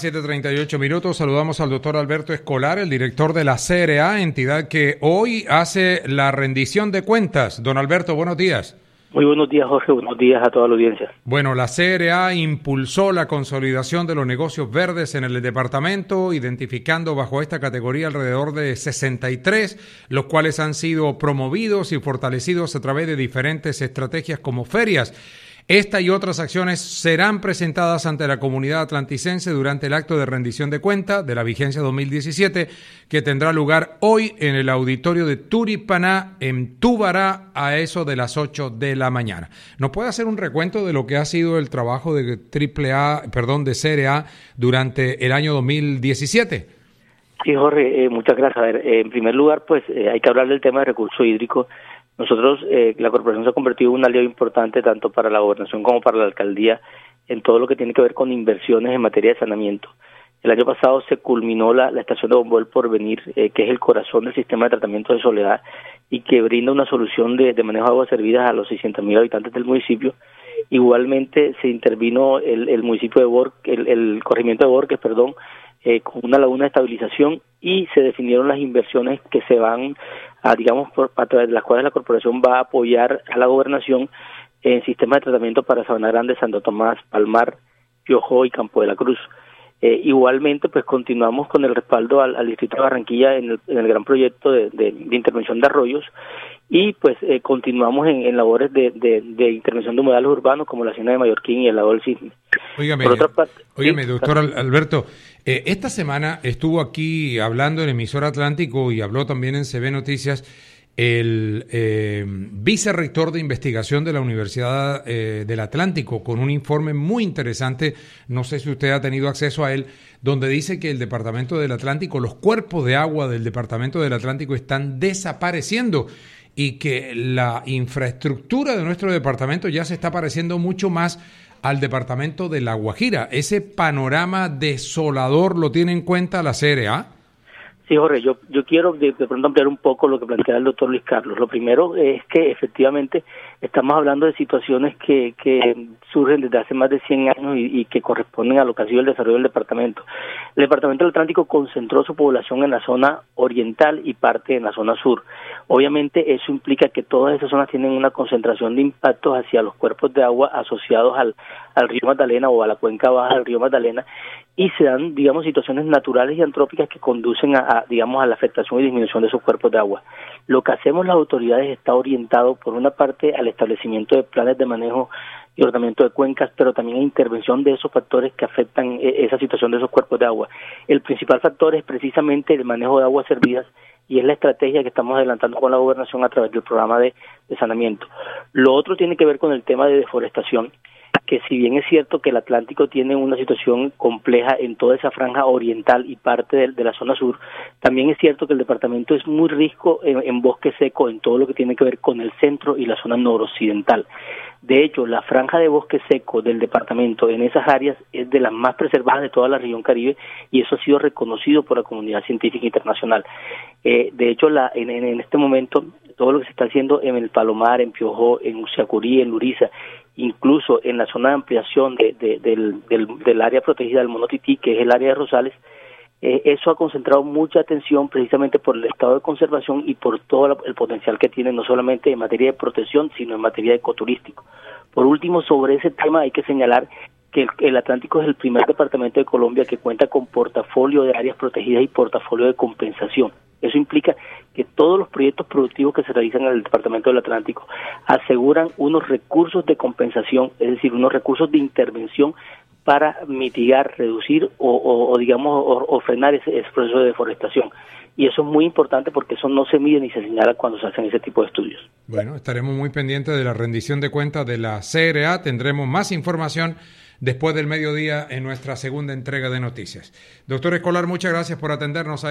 7:38. Saludamos al doctor Alberto Escolar, el director de la CRA, entidad que hoy hace la rendición de cuentas. Don Alberto, buenos días. Muy buenos días, Jorge. Buenos días a toda la audiencia. Bueno, la CRA impulsó la consolidación de los negocios verdes en el departamento, identificando bajo esta categoría alrededor de 63, los cuales han sido promovidos y fortalecidos a través de diferentes estrategias como ferias. Esta y otras acciones serán presentadas ante la comunidad atlanticense durante el acto de rendición de cuenta de la vigencia 2017, que tendrá lugar hoy en el auditorio de Turipaná, en Tubará, a eso de las 8 de la mañana. ¿Nos puede hacer un recuento de lo que ha sido el trabajo de de CRA durante el año 2017? Sí, Jorge, muchas gracias. A ver, en primer lugar, pues hay que hablar del tema de recurso hídrico. Nosotros, la corporación se ha convertido en un aliado importante tanto para la gobernación como para la alcaldía en todo lo que tiene que ver con inversiones en materia de saneamiento. El año pasado se culminó la estación de Bombo del Porvenir, que es el corazón del sistema de tratamiento de Soledad y que brinda una solución de manejo de aguas servidas a los 600.000 habitantes del municipio. Igualmente se intervino el municipio de Borques, el corregimiento de Borques, con una laguna de estabilización, y se definieron las inversiones que se van a través de las cuales la corporación va a apoyar a la gobernación en sistemas de tratamiento para Sabana Grande, Santo Tomás, Palmar, Piojó y Campo de la Cruz. Igualmente, pues continuamos con el respaldo al distrito de Barranquilla en el gran proyecto de intervención de arroyos, y pues continuamos en labores de intervención de humedales urbanos como la Hacienda de Mallorquín y el lago del Cisne. Óigame, doctor Alberto, esta semana estuvo aquí hablando en Emisora Atlántico y habló también en CB Noticias el vicerrector de investigación de la Universidad del Atlántico, con un informe muy interesante, no sé si usted ha tenido acceso a él, donde dice que el Departamento del Atlántico, los cuerpos de agua del Departamento del Atlántico están desapareciendo y que la infraestructura de nuestro departamento ya se está pareciendo mucho más al departamento de La Guajira. ¿Ese panorama desolador lo tiene en cuenta la CRA? Sí, Jorge, yo quiero de pronto ampliar un poco lo que plantea el doctor Luis Carlos. Lo primero es que efectivamente estamos hablando de situaciones que surgen desde hace más de 100 años y que corresponden a lo que ha sido el desarrollo del departamento. El departamento del Atlántico concentró su población en la zona oriental y parte en la zona sur. Obviamente eso implica que todas esas zonas tienen una concentración de impactos hacia los cuerpos de agua asociados al río Magdalena o a la cuenca baja del río Magdalena, y se dan, situaciones naturales y antrópicas que conducen a la afectación y disminución de esos cuerpos de agua. Lo que hacemos las autoridades está orientado, por una parte, al establecimiento de planes de manejo y ordenamiento de cuencas, pero también a intervención de esos factores que afectan esa situación de esos cuerpos de agua. El principal factor es precisamente el manejo de aguas servidas, y es la estrategia que estamos adelantando con la gobernación a través del programa de saneamiento. Lo otro tiene que ver con el tema de deforestación, que si bien es cierto que el Atlántico tiene una situación compleja en toda esa franja oriental y parte de la zona sur, también es cierto que el departamento es muy rico en bosque seco en todo lo que tiene que ver con el centro y la zona noroccidental. De hecho, la franja de bosque seco del departamento en esas áreas es de las más preservadas de toda la región Caribe, y eso ha sido reconocido por la comunidad científica internacional. De hecho, en este momento, todo lo que se está haciendo en el Palomar, en Piojó, en Usiacurí, en Luriza, incluso en la zona de ampliación del área protegida del Monotití, que es el área de Rosales, eso ha concentrado mucha atención precisamente por el estado de conservación y por todo el potencial que tiene, no solamente en materia de protección, sino en materia de ecoturístico. Por último, sobre ese tema hay que señalar que el Atlántico es el primer departamento de Colombia que cuenta con portafolio de áreas protegidas y portafolio de compensación. Eso implica que todos los proyectos productivos que se realizan en el departamento del Atlántico aseguran unos recursos de compensación, es decir, unos recursos de intervención para mitigar, reducir o frenar ese proceso de deforestación. Y eso es muy importante porque eso no se mide ni se señala cuando se hacen ese tipo de estudios. Bueno, estaremos muy pendientes de la rendición de cuentas de la CRA. Tendremos más información después del mediodía en nuestra segunda entrega de noticias. Doctor Escolar, muchas gracias por atendernos.